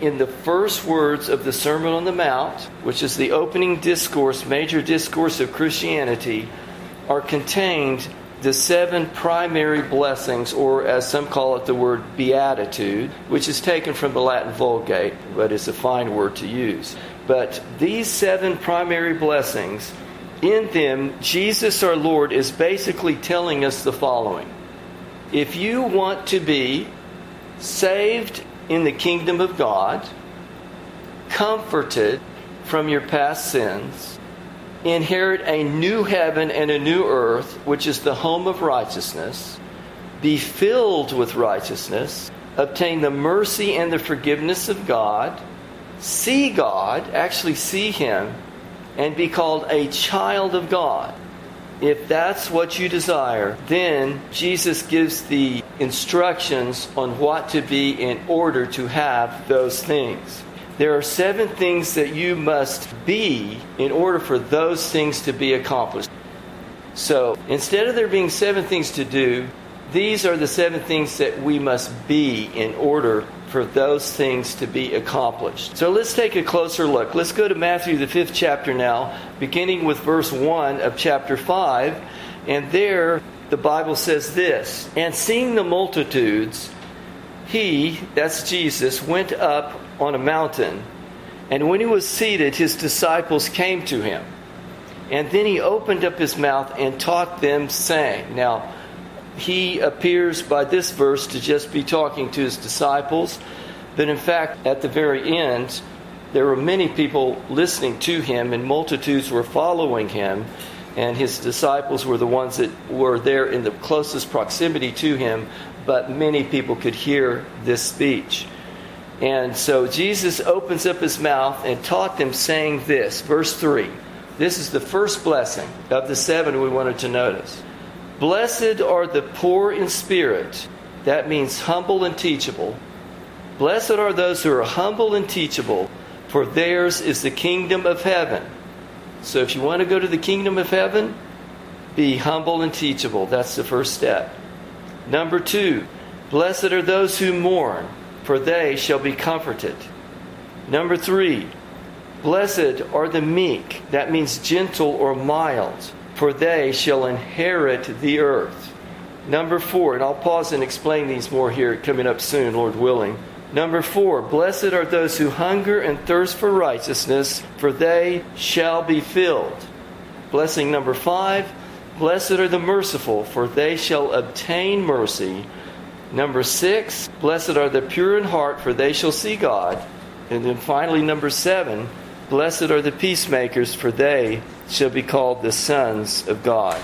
in the first words of the Sermon on the Mount, which is the opening discourse, major discourse of Christianity, are contained the 7 primary blessings, or as some call it, the word beatitude, which is taken from the Latin Vulgate, but is a fine word to use. But these 7 primary blessings, in them, Jesus our Lord is basically telling us the following. If you want to be saved in the kingdom of God, comforted from your past sins, inherit a new heaven and a new earth, which is the home of righteousness, be filled with righteousness, obtain the mercy and the forgiveness of God, see God, actually see Him, and be called a child of God. If that's what you desire, then Jesus gives the instructions on what to be in order to have those things. There are 7 things that you must be in order for those things to be accomplished. So, instead of there being 7 things to do, these are the 7 things that we must be in order for those things to be accomplished. So let's take a closer look. Let's go to Matthew, the 5th chapter now, beginning with verse 1 of chapter 5. And there, the Bible says this, "And seeing the multitudes, He," that's Jesus, "went up on a mountain. And when He was seated, His disciples came to Him. And then He opened up His mouth and taught them, saying." Now, He appears by this verse to just be talking to His disciples. But in fact, at the very end, there were many people listening to Him, and multitudes were following Him. And His disciples were the ones that were there in the closest proximity to Him. But many people could hear this speech. And so Jesus opens up His mouth and taught them, saying this. Verse 3. This is the first blessing of the 7 we wanted to notice. "Blessed are the poor in spirit." That means humble and teachable. "Blessed are those who are humble and teachable, for theirs is the kingdom of heaven." So if you want to go to the kingdom of heaven, be humble and teachable. That's the first step. Number 2, "Blessed are those who mourn, for they shall be comforted." Number 3, "Blessed are the meek." That means gentle or mild, "for they shall inherit the earth." Number 4, and I'll pause and explain these more here coming up soon, Lord willing. Number 4, "Blessed are those who hunger and thirst for righteousness, for they shall be filled." Blessing number 5, "Blessed are the merciful, for they shall obtain mercy." Number 6, "Blessed are the pure in heart, for they shall see God." And then finally, number 7, "Blessed are the peacemakers, for they shall be called the sons of God."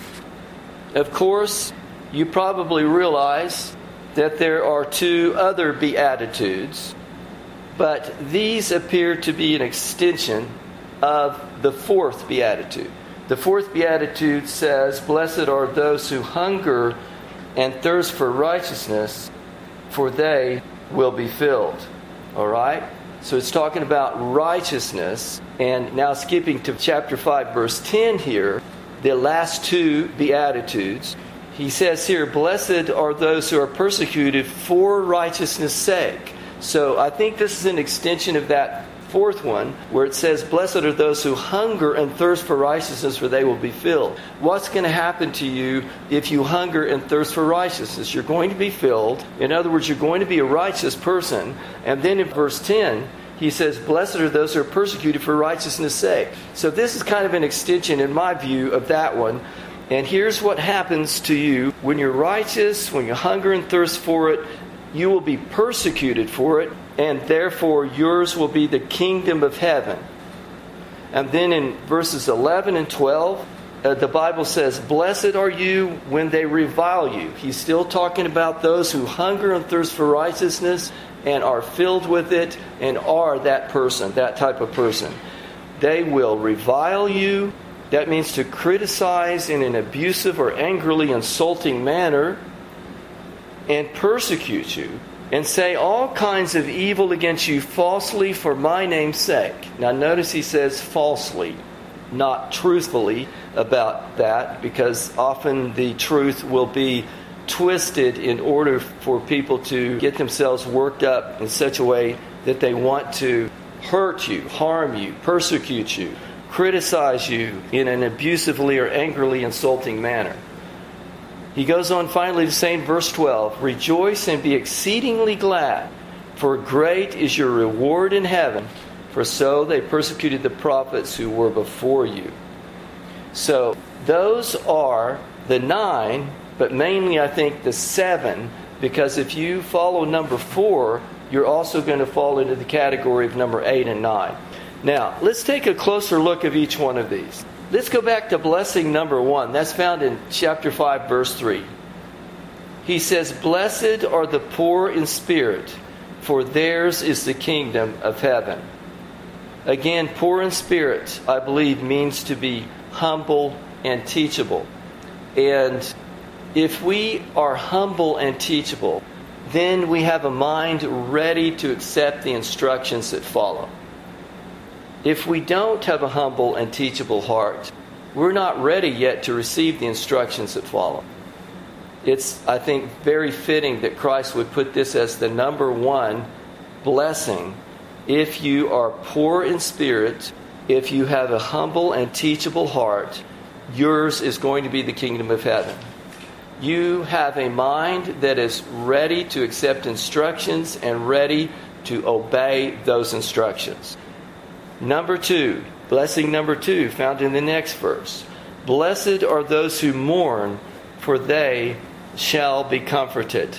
Of course, you probably realize that there are 2 other beatitudes, but these appear to be an extension of the 4th beatitude. The 4th beatitude says, "Blessed are those who hunger and thirst for righteousness, for they will be filled." All right? So it's talking about righteousness. And now skipping to chapter 5, verse 10 here, the last 2 beatitudes. He says here, "Blessed are those who are persecuted for righteousness' sake." So I think this is an extension of that 4th one, where it says, "Blessed are those who hunger and thirst for righteousness, for they will be filled." What's going to happen to you if you hunger and thirst for righteousness? You're going to be filled. In other words, you're going to be a righteous person. And then in verse 10, he says, "Blessed are those who are persecuted for righteousness' sake." So this is kind of an extension, in my view, of that one. And here's what happens to you when you're righteous, when you hunger and thirst for it. You will be persecuted for it, and therefore yours will be the kingdom of heaven. And then in verses 11 and 12, the Bible says, "Blessed are you when they revile you." He's still talking about those who hunger and thirst for righteousness and are filled with it and are that person, that type of person. "They will revile you." That means to criticize in an abusive or angrily insulting manner, "and persecute you, and say all kinds of evil against you falsely for my name's sake." Now notice he says falsely, not truthfully about that, because often the truth will be twisted in order for people to get themselves worked up in such a way that they want to hurt you, harm you, persecute you, criticize you in an abusively or angrily insulting manner. He goes on finally to say in verse 12, "Rejoice and be exceedingly glad, for great is your reward in heaven, for so they persecuted the prophets who were before you." So those are the 9, but mainly I think the 7, because if you follow number 4, you're also going to fall into the category of number 8 and 9. Now, let's take a closer look at each one of these. Let's go back to blessing number 1. That's found in chapter 5, verse 3. He says, "Blessed are the poor in spirit, for theirs is the kingdom of heaven." Again, poor in spirit, I believe, means to be humble and teachable. And if we are humble and teachable, then we have a mind ready to accept the instructions that follow. If we don't have a humble and teachable heart, we're not ready yet to receive the instructions that follow. It's, I think, very fitting that Christ would put this as the number 1 blessing. If you are poor in spirit, if you have a humble and teachable heart, yours is going to be the kingdom of heaven. You have a mind that is ready to accept instructions and ready to obey those instructions. Number 2, blessing number 2, found in the next verse. "Blessed are those who mourn, for they shall be comforted."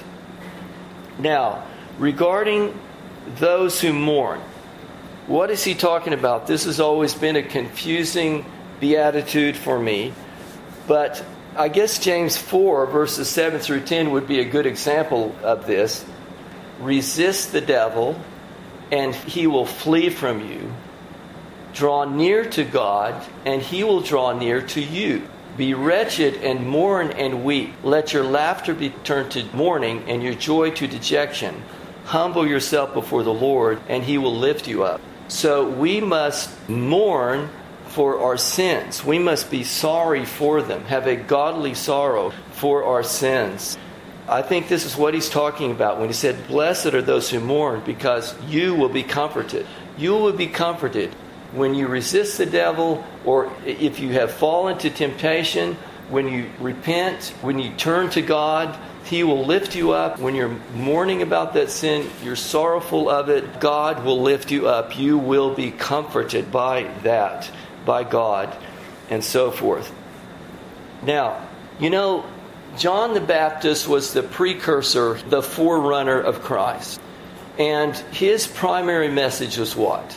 Now, regarding those who mourn, what is he talking about? This has always been a confusing beatitude for me, but I guess James 4, verses 7 through 10 would be a good example of this. "Resist the devil, and he will flee from you. Draw near to God, and he will draw near to you. Be wretched and mourn and weep. Let your laughter be turned to mourning and your joy to dejection. Humble yourself before the Lord, and he will lift you up." So we must mourn for our sins. We must be sorry for them, have a godly sorrow for our sins. I think this is what he's talking about when he said, "Blessed are those who mourn, because you will be comforted." You will be comforted when you resist the devil, or if you have fallen to temptation, when you repent, when you turn to God, he will lift you up. When you're mourning about that sin, you're sorrowful of it, God will lift you up. You will be comforted by that, by God, and so forth. Now, you know, John the Baptist was the precursor, the forerunner of Christ. And his primary message was what?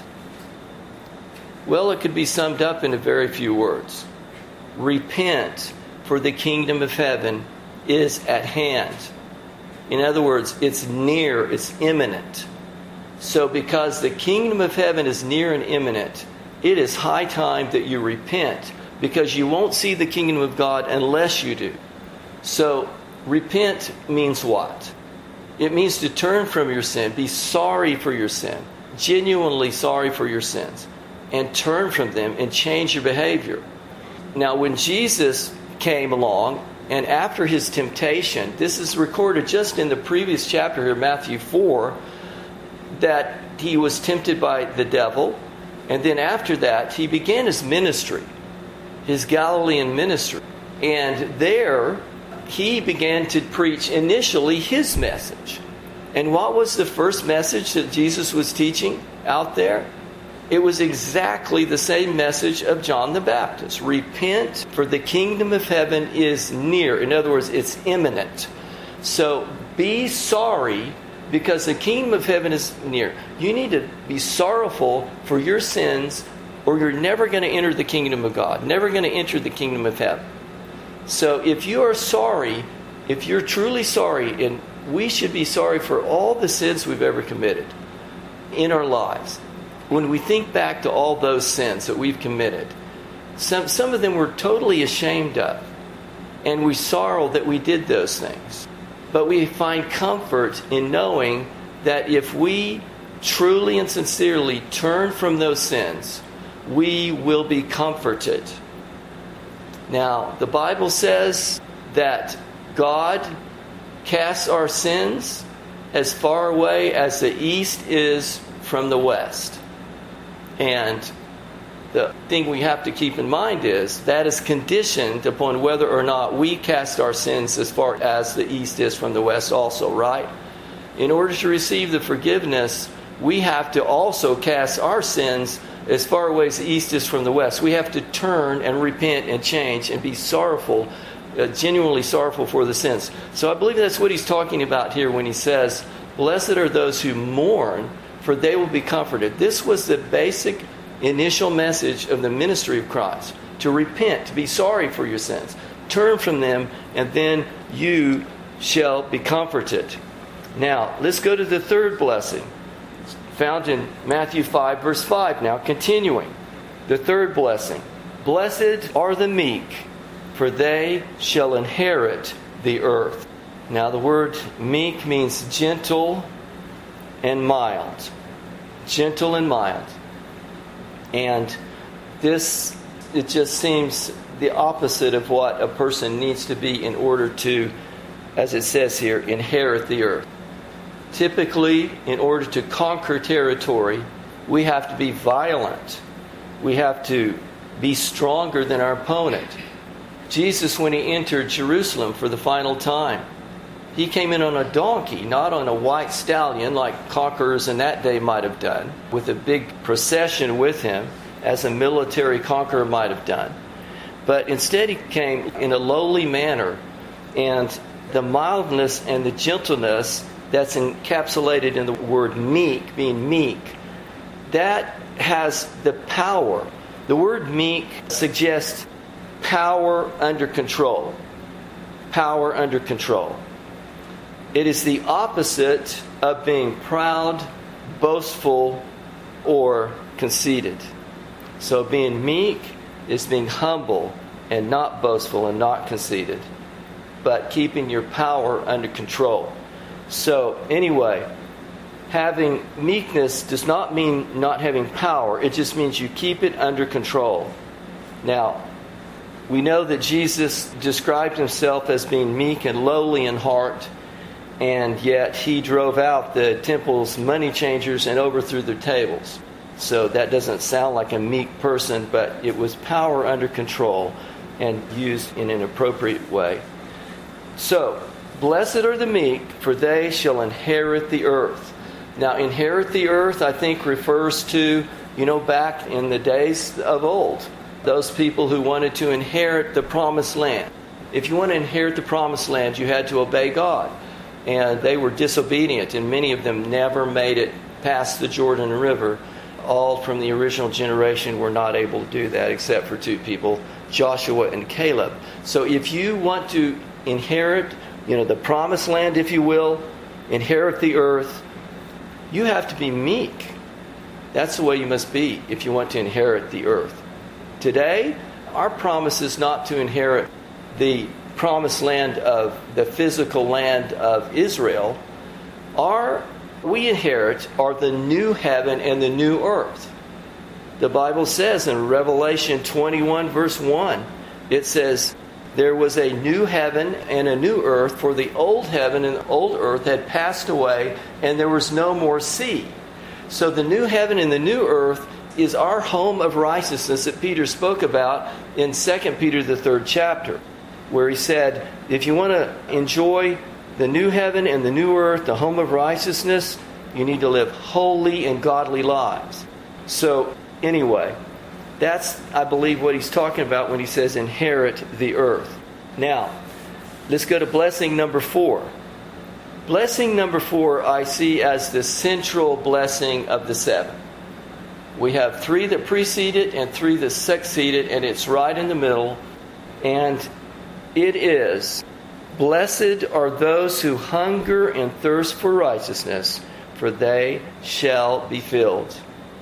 Well, it could be summed up in a very few words. Repent, for the kingdom of heaven is at hand. In other words, it's near, it's imminent. So because the kingdom of heaven is near and imminent, it is high time that you repent, because you won't see the kingdom of God unless you do. So repent means what? It means to turn from your sin, be sorry for your sin, genuinely sorry for your sins, and turn from them and change your behavior. Now, when Jesus came along, and after his temptation, this is recorded just in the previous chapter here, Matthew 4, that he was tempted by the devil, and then after that, he began his ministry, his Galilean ministry. And there, he began to preach initially his message. And what was the first message that Jesus was teaching out there? It was exactly the same message of John the Baptist. Repent, for the kingdom of heaven is near. In other words, it's imminent. So be sorry, because the kingdom of heaven is near. You need to be sorrowful for your sins, or you're never going to enter the kingdom of God, never going to enter the kingdom of heaven. So if you are sorry, if you're truly sorry, and we should be sorry for all the sins we've ever committed in our lives. When we think back to all those sins that we've committed, some of them we're totally ashamed of, and we sorrow that we did those things. But we find comfort in knowing that if we truly and sincerely turn from those sins, we will be comforted. Now, the Bible says that God casts our sins as far away as the east is from the west. And the thing we have to keep in mind is that is conditioned upon whether or not we cast our sins as far as the east is from the west also, right? In order to receive the forgiveness, we have to also cast our sins as far away as the east is from the west. We have to turn and repent and change and be sorrowful, genuinely sorrowful for the sins. So I believe that's what he's talking about here when he says, blessed are those who mourn, for they will be comforted. This was the basic initial message of the ministry of Christ. To repent, to be sorry for your sins. Turn from them, and then you shall be comforted. Now, let's go to the third blessing, found in Matthew 5, verse 5. Now, continuing. The third blessing. Blessed are the meek, for they shall inherit the earth. Now, the word meek means gentle and mild. Gentle and mild. And this, it just seems the opposite of what a person needs to be in order to, as it says here, inherit the earth. Typically, in order to conquer territory, we have to be violent. We have to be stronger than our opponent. Jesus, when he entered Jerusalem for the final time, he came in on a donkey, not on a white stallion like conquerors in that day might have done, with a big procession with him, as a military conqueror might have done. But instead he came in a lowly manner, and the mildness and the gentleness that's encapsulated in the word meek, being meek, that has the power. The word meek suggests power under control. Power under control. It is the opposite of being proud, boastful, or conceited. So being meek is being humble and not boastful and not conceited, but keeping your power under control. So anyway, having meekness does not mean not having power. It just means you keep it under control. Now, we know that Jesus described himself as being meek and lowly in heart, and yet he drove out the temple's money changers and overthrew their tables. So that doesn't sound like a meek person, but it was power under control and used in an appropriate way. So, blessed are the meek, for they shall inherit the earth. Now, inherit the earth, I think, refers to, back in the days of old, those people who wanted to inherit the promised land. If you want to inherit the promised land, you had to obey God. And they were disobedient, and many of them never made it past the Jordan River. All from the original generation were not able to do that, except for two people, Joshua and Caleb. So if you want to inherit, the promised land, if you will, inherit the earth, you have to be meek. That's the way you must be if you want to inherit the earth. Today, our promise is not to inherit the promised land of the physical land of Israel. We inherit are the new heaven and the new earth. The Bible says in Revelation 21 verse 1, it says, there was a new heaven and a new earth, for the old heaven and the old earth had passed away, and there was no more sea. So the new heaven and the new earth is our home of righteousness that Peter spoke about in 2 Peter the 3rd chapter, where he said, if you want to enjoy the new heaven and the new earth, the home of righteousness, you need to live holy and godly lives. So anyway, that's, I believe, what he's talking about when he says inherit the earth. Now, let's go to blessing number 4. Blessing number 4 I see as the central blessing of the 7. We have 3 that precede it and 3 that succeed it, and it's right in the middle. And it is, blessed are those who hunger and thirst for righteousness, for they shall be filled.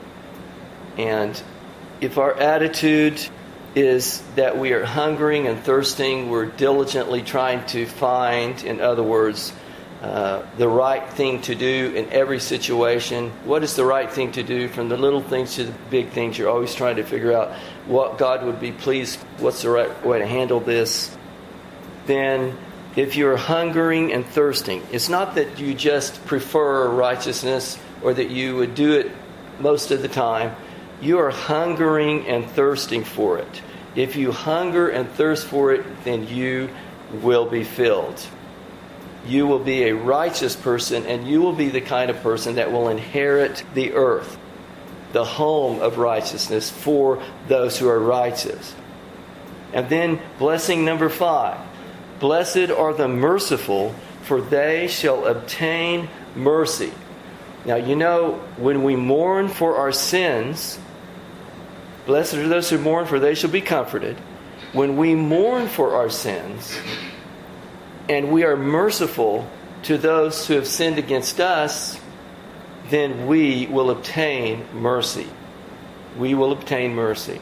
And if our attitude is that we are hungering and thirsting, we're diligently trying to find, in other words, the right thing to do in every situation. What is the right thing to do? From the little things to the big things, you're always trying to figure out what God would be pleased, what's the right way to handle this. Then if you're hungering and thirsting, it's not that you just prefer righteousness or that you would do it most of the time, you are hungering and thirsting for it. If you hunger and thirst for it, then you will be filled. You will be a righteous person, and you will be the kind of person that will inherit the earth, the home of righteousness for those who are righteous. And then blessing number 5. Blessed are the merciful, for they shall obtain mercy. Now, you know, when we mourn for our sins, blessed are those who mourn, for they shall be comforted. When we mourn for our sins, and we are merciful to those who have sinned against us, then we will obtain mercy. We will obtain mercy.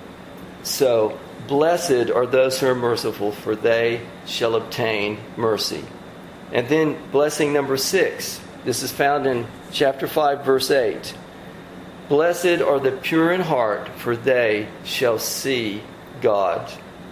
So, blessed are those who are merciful, for they shall obtain mercy. And then blessing number 6. This is found in chapter 5, verse 8. Blessed are the pure in heart, for they shall see God.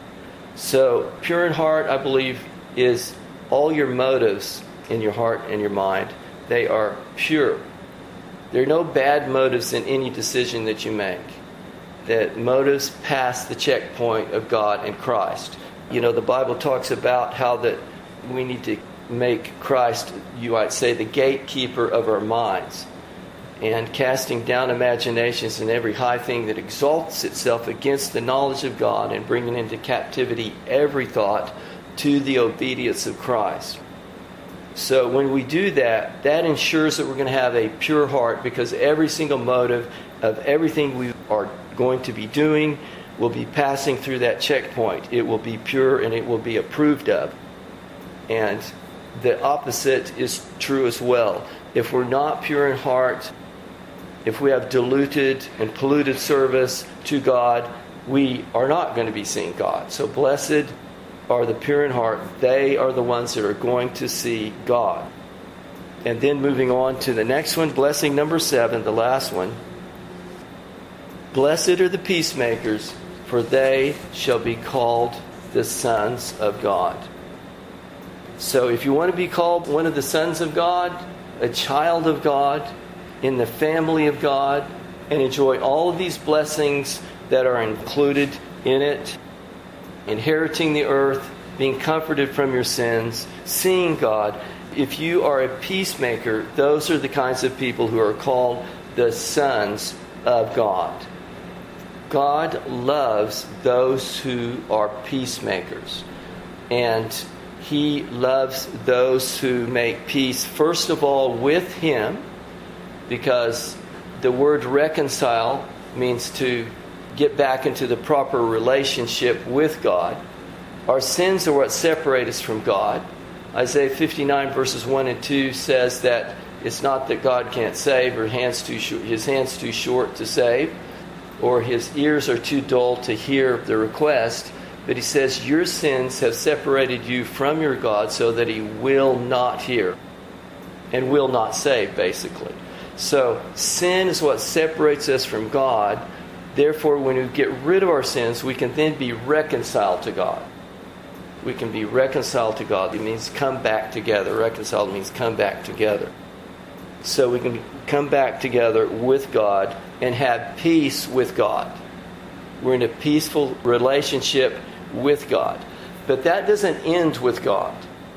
So, pure in heart, I believe, is all your motives in your heart and your mind. They are pure. There are no bad motives in any decision that you make. That motives pass the checkpoint of God and Christ. You know, the Bible talks about how that we need to make Christ, you might say, the gatekeeper of our minds, and casting down imaginations and every high thing that exalts itself against the knowledge of God, and bringing into captivity every thought to the obedience of Christ. So when we do that, that ensures that we're going to have a pure heart, because every single motive of everything we are going to be doing will be passing through that checkpoint. It will be pure and it will be approved of. And the opposite is true as well. If we're not pure in heart, if we have diluted and polluted service to God, we are not going to be seeing God. So blessed are the pure in heart. They are the ones that are going to see God. And then moving on to the next one, blessing number 7, the last one. Blessed are the peacemakers, for they shall be called the sons of God. So if you want to be called one of the sons of God, a child of God, in the family of God, and enjoy all of these blessings that are included in it, inheriting the earth, being comforted from your sins, seeing God. If you are a peacemaker, those are the kinds of people who are called the sons of God. God loves those who are peacemakers. And He loves those who make peace, first of all, with Him, because the word reconcile means to get back into the proper relationship with God. Our sins are what separate us from God. Isaiah 59 verses 1 and 2 says that it's not that God can't save, or His hand's too short to save, or His ears are too dull to hear the request. But He says your sins have separated you from your God, so that He will not hear and will not save, basically. So sin is what separates us from God. Therefore, when we get rid of our sins, we can then be reconciled to God. We can be reconciled to God. It means come back together. Reconciled means come back together. So we can come back together with God and have peace with God. We're in a peaceful relationship with God. But that doesn't end with God.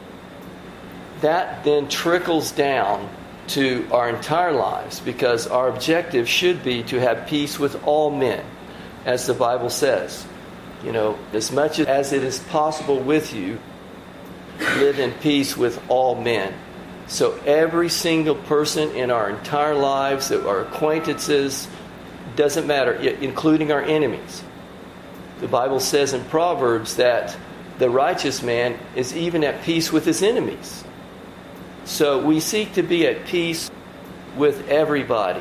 That then trickles down to our entire lives, because our objective should be to have peace with all men, as the Bible says. You know, as much as it is possible with you, live in peace with all men. So every single person in our entire lives, our acquaintances, doesn't matter, including our enemies. The Bible says in Proverbs that the righteous man is even at peace with his enemies. So we seek to be at peace with everybody.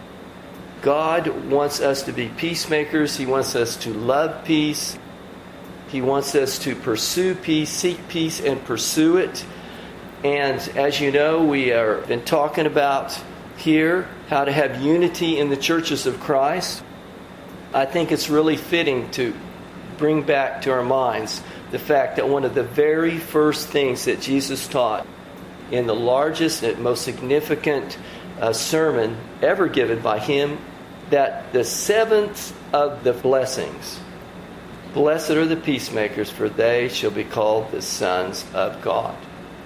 God wants us to be peacemakers. He wants us to love peace. He wants us to pursue peace, seek peace, and pursue it. And as you know, we have been talking about here how to have unity in the churches of Christ. I think it's really fitting to bring back to our minds the fact that one of the very first things that Jesus taught in the largest and most significant sermon ever given by him, that the seventh of the blessings, blessed are the peacemakers, for they shall be called the sons of God.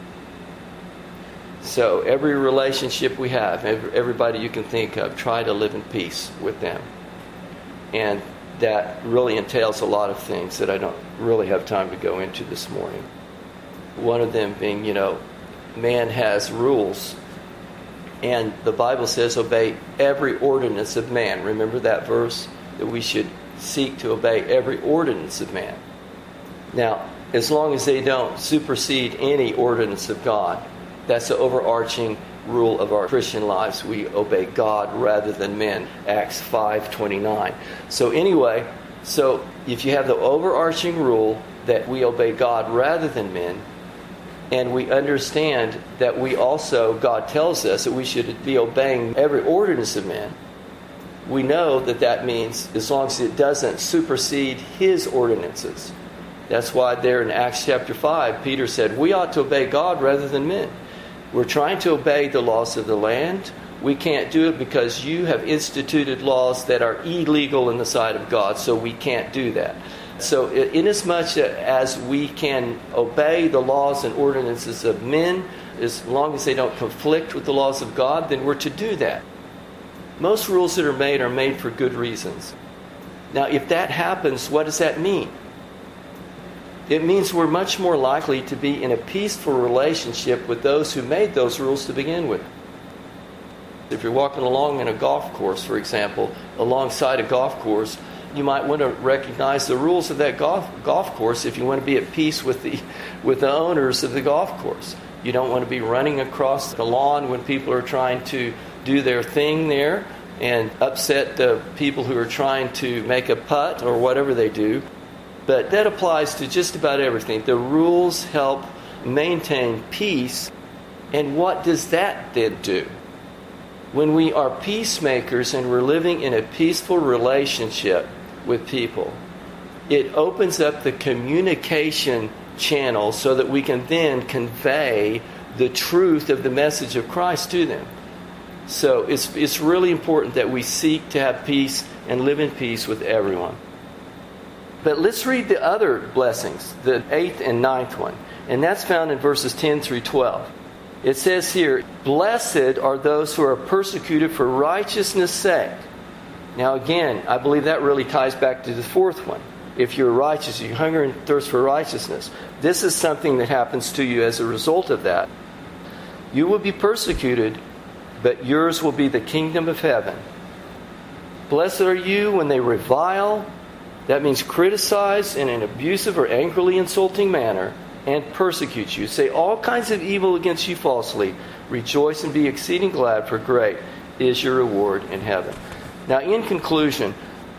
So every relationship we have, everybody you can think of, try to live in peace with them. And that really entails a lot of things that I don't really have time to go into this morning. One of them being, man has rules. And the Bible says obey every ordinance of man. Remember that verse? That we should seek to obey every ordinance of man. Now, as long as they don't supersede any ordinance of God, that's the overarching rule of our Christian lives. We obey God rather than men. Acts 5:29. So anyway, if you have the overarching rule that we obey God rather than men, and we understand that we also, God tells us that we should be obeying every ordinance of men, we know that means as long as it doesn't supersede his ordinances. That's why there in Acts chapter 5, Peter said, we ought to obey God rather than men. We're trying to obey the laws of the land. We can't do it because you have instituted laws that are illegal in the sight of God, so we can't do that. So inasmuch as we can obey the laws and ordinances of men, as long as they don't conflict with the laws of God, then we're to do that. Most rules that are made for good reasons. Now, if that happens, what does that mean? It means we're much more likely to be in a peaceful relationship with those who made those rules to begin with. If you're walking along in a golf course, for example, alongside a golf course, you might want to recognize the rules of that golf course if you want to be at peace with the owners of the golf course. You don't want to be running across the lawn when people are trying to do their thing there and upset the people who are trying to make a putt or whatever they do. But that applies to just about everything. The rules help maintain peace. And what does that then do? When we are peacemakers and we're living in a peaceful relationship with people, it opens up the communication channel so that we can then convey the truth of the message of Christ to them. So it's really important that we seek to have peace and live in peace with everyone. But let's read the other blessings, the 8th and 9th one. And that's found in verses 10 through 12. It says here, blessed are those who are persecuted for righteousness' sake. Now again, I believe that really ties back to the 4th one. If you're righteous, you hunger and thirst for righteousness. This is something that happens to you as a result of that. You will be persecuted, but yours will be the kingdom of heaven. Blessed are you when they revile, that means criticize in an abusive or angrily insulting manner, and persecute you, say all kinds of evil against you falsely. Rejoice and be exceeding glad, for great is your reward in heaven. Now, in conclusion,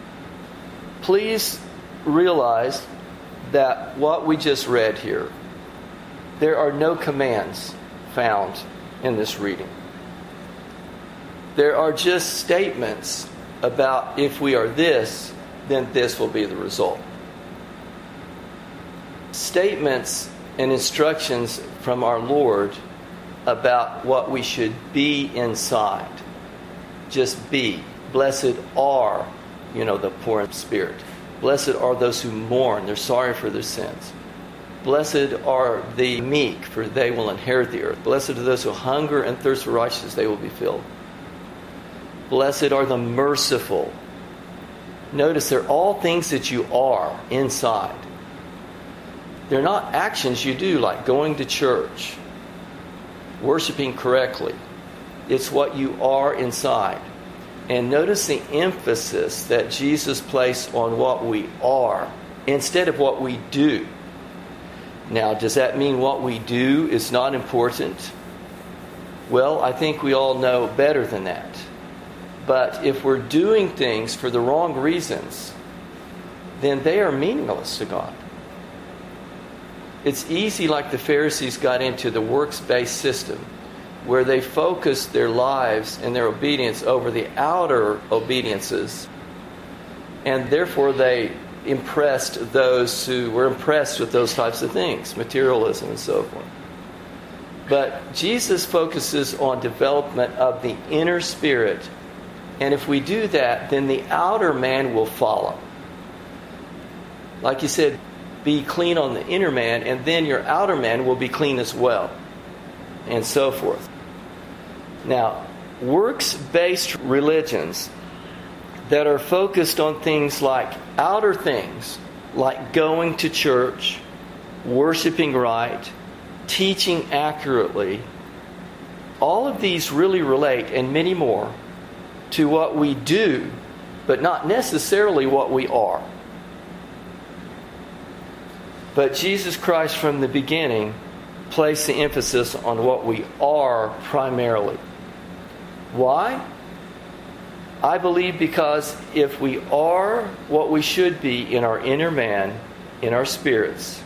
please realize that what we just read here, there are no commands found in this reading. There are just statements about if we are this, then this will be the result. Statements and instructions from our Lord about what we should be inside. Just be. Blessed are, the poor in spirit. Blessed are those who mourn. They're sorry for their sins. Blessed are the meek, for they will inherit the earth. Blessed are those who hunger and thirst for righteousness, they will be filled. Blessed are the merciful. Notice they're all things that you are inside. They're not actions you do like going to church, worshiping correctly. It's what you are inside. And notice the emphasis that Jesus placed on what we are instead of what we do. Now, does that mean what we do is not important? Well, I think we all know better than that. But if we're doing things for the wrong reasons, then they are meaningless to God. It's easy, like the Pharisees got into the works-based system, where they focused their lives and their obedience over the outer obediences, and therefore they impressed those who were impressed with those types of things, materialism and so forth. But Jesus focuses on development of the inner spirit. And if we do that, then the outer man will follow. Like he said, be clean on the inner man, and then your outer man will be clean as well. And so forth. Now, works-based religions that are focused on things like outer things, like going to church, worshiping right, teaching accurately, all of these really relate, and many more, to what we do, but not necessarily what we are. But Jesus Christ from the beginning placed the emphasis on what we are primarily. Why? I believe because if we are what we should be in our inner man, in our spirits,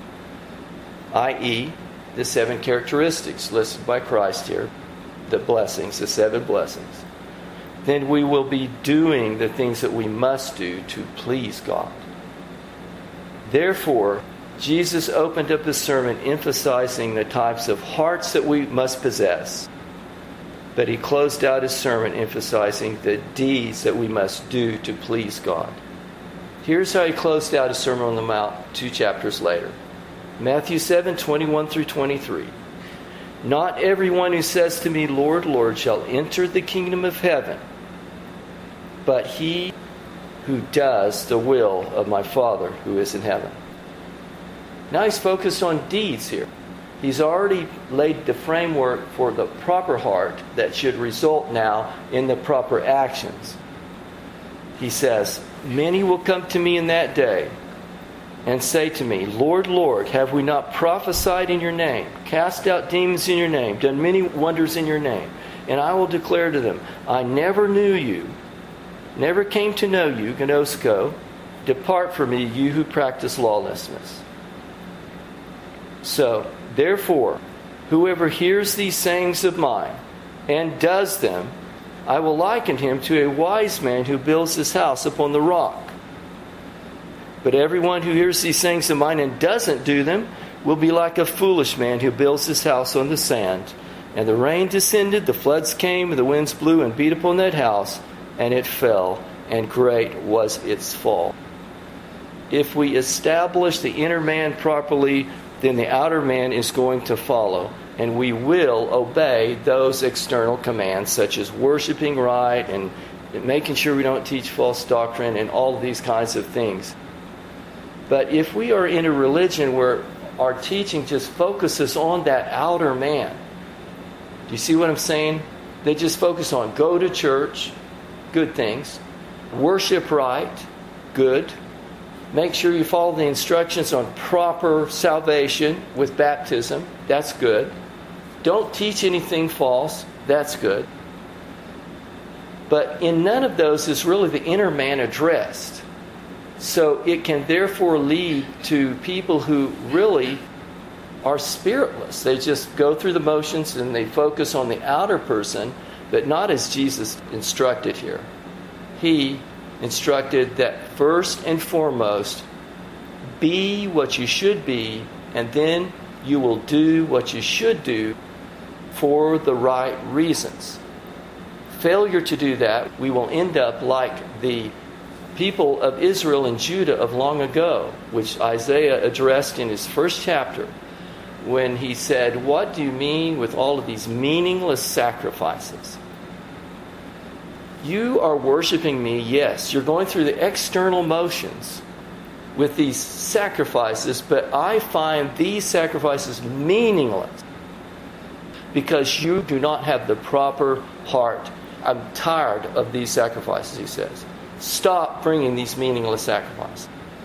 i.e., the 7 characteristics listed by Christ here, the blessings, the 7 blessings, then we will be doing the things that we must do to please God. Therefore, Jesus opened up the sermon emphasizing the types of hearts that we must possess. But he closed out his sermon emphasizing the deeds that we must do to please God. Here's how he closed out his Sermon on the Mount 2 chapters later. Matthew 7:21-23. Not everyone who says to me, Lord, Lord, shall enter the kingdom of heaven, but he who does the will of my Father who is in heaven. Now he's focused on deeds here. He's already laid the framework for the proper heart that should result now in the proper actions. He says, many will come to me in that day and say to me, Lord, Lord, have we not prophesied in your name, cast out demons in your name, done many wonders in your name? And I will declare to them, I never knew you, never came to know you, gnosko, depart from me, you who practice lawlessness. So, therefore, whoever hears these sayings of mine and does them, I will liken him to a wise man who builds his house upon the rock. But everyone who hears these sayings of mine and doesn't do them will be like a foolish man who builds his house on the sand. And the rain descended, the floods came, and the winds blew and beat upon that house, and it fell, and great was its fall. If we establish the inner man properly, then the outer man is going to follow, and we will obey those external commands, such as worshiping right and making sure we don't teach false doctrine and all of these kinds of things. But if we are in a religion where our teaching just focuses on that outer man, do you see what I'm saying? They just focus on go to church, good things, worship right, good. Make sure you follow the instructions on proper salvation with baptism. That's good. Don't teach anything false. That's good. But in none of those is really the inner man addressed. So it can therefore lead to people who really are spiritless. They just go through the motions and they focus on the outer person, but not as Jesus instructed here. He instructed that first and foremost, be what you should be, and then you will do what you should do for the right reasons. Failure to do that, we will end up like the people of Israel and Judah of long ago, which Isaiah addressed in his first chapter, when he said, what do you mean with all of these meaningless sacrifices? You are worshiping me, yes. You're going through the external motions with these sacrifices, but I find these sacrifices meaningless because you do not have the proper heart. I'm tired of these sacrifices, he says. Stop bringing these meaningless sacrifices.